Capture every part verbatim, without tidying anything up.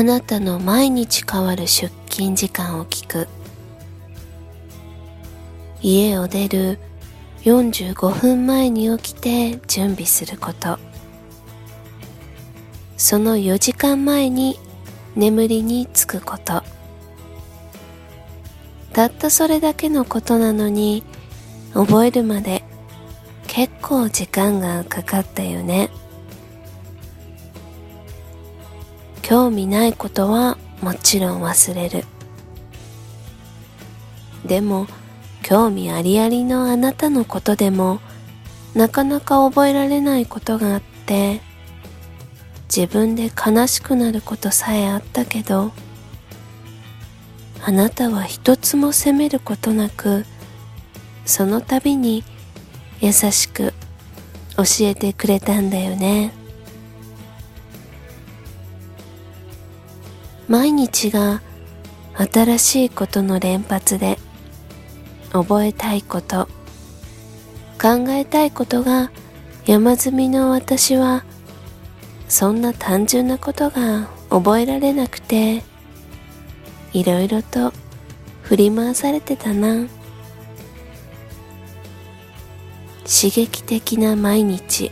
あなたの毎日変わる出勤時間を聞く。家を出るよんじゅうごふんまえに起きて準備すること。そのよじかんまえに眠りにつくこと。たったそれだけのことなのに、覚えるまで結構時間がかかったよね。興味ないことはもちろん忘れる。でも興味ありありのあなたのことでもなかなか覚えられないことがあって、自分で悲しくなることさえあったけど、あなたは一つも責めることなく、その度に優しく教えてくれたんだよね。毎日が新しいことの連発で、覚えたいこと、考えたいことが山積みの私は、そんな単純なことが覚えられなくて、いろいろと振り回されてたな。刺激的な毎日。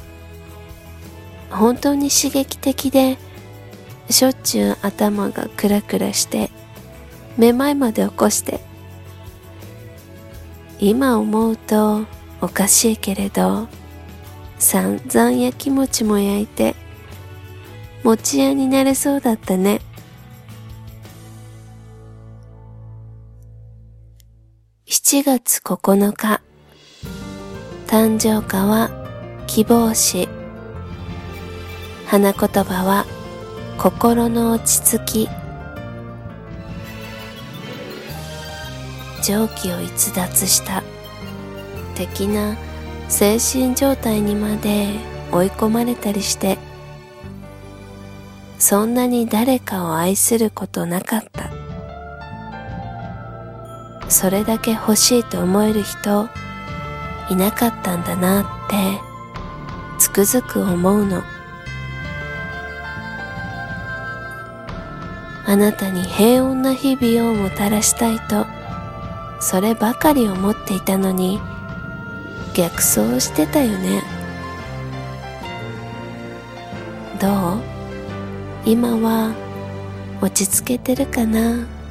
本当に刺激的で、しょっちゅう頭がクラクラして、めまいまで起こして。今思うとおかしいけれど、散々やきもちも焼いて、餅屋になれそうだったね。しちがつここのか、誕生花は希望紙。花言葉は心の落ち着き。常軌を逸脱した的な精神状態にまで追い込まれたりして、そんなに誰かを愛することなかった。それだけ欲しいと思える人いなかったんだなってつくづく思うの。あなたに平穏な日々をもたらしたいと、そればかり思っていたのに、逆走してたよね。どう？今は落ち着けてるかな？